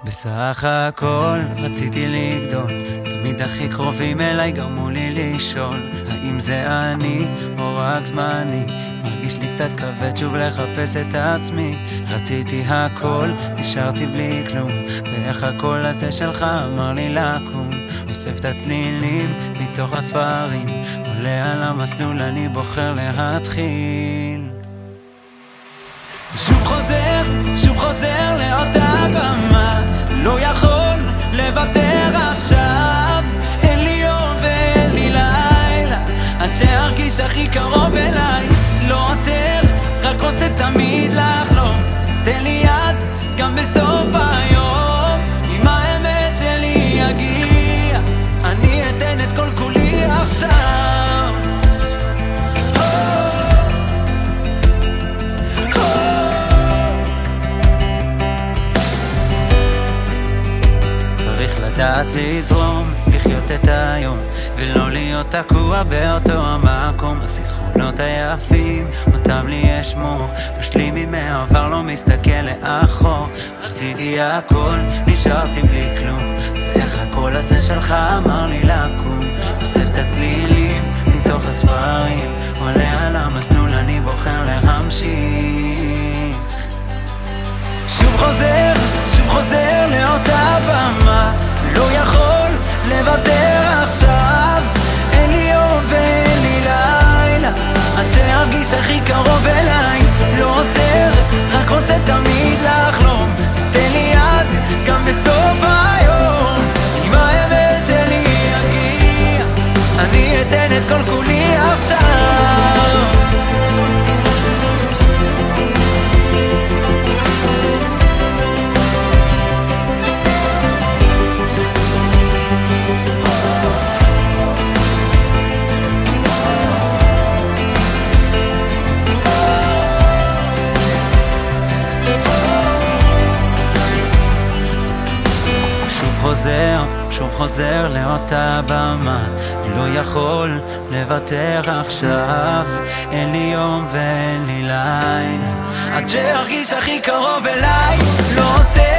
בסך הכל רציתי לגדול, תמיד הכי קרובים אליי גרמו לי לשאול האם זה אני או רק זמני. מרגיש לי קצת כבד שוב לחפש את עצמי. רציתי הכל, נשארתי בלי כלום, ואיך הקול הזה שלך אמר לי לקום. אוסף את הצלילים מתוך הספרים, עולה על המסלול, אני בוחר להתחיל. שוב חוזר לאותה במה, לא יכול לוותר עכשיו. אין לי יום ואין לי לילה, עד שארגיש הכי קרוב אליי. לא עוצר, רק רוצה תמיד לחלום. תן לי יד גם בסוף היום, אם האמת שלי יגיע, אני אתן את כל כולי עכשיו. צריך לדעת לזרום, לחיות את היום, ולא להיות תקוע באותו המקום. הזיכרונות היפים, אותם לי אשמור, משלים מהעבר, לא מסתכל לאחור. רציתי הכל, נשארתי בלי כלום, ואיך הקול הזה שלך אמר לי לקום. אוסף את הצלילים מתוך הספרים, עולה על המסלול, אני בוחר להמשיך. שוב חוזר לאותה במה, לא יכול לוותר עכשיו. אין לי יום ואין לי לילה, עד שארגיש הכי קרוב אליי. לא עוצר, רק רוצה תמיד לחלום. תן לי יד גם בסוף היום, אם האמת שלי יגיע, אני אתן את כל כולי עכשיו. שוב חוזר לאותה במה, לא יכול לוותר עכשיו. אין לי יום ואין לי לילה, עד שארגיש הכי קרוב אליי. לא רוצה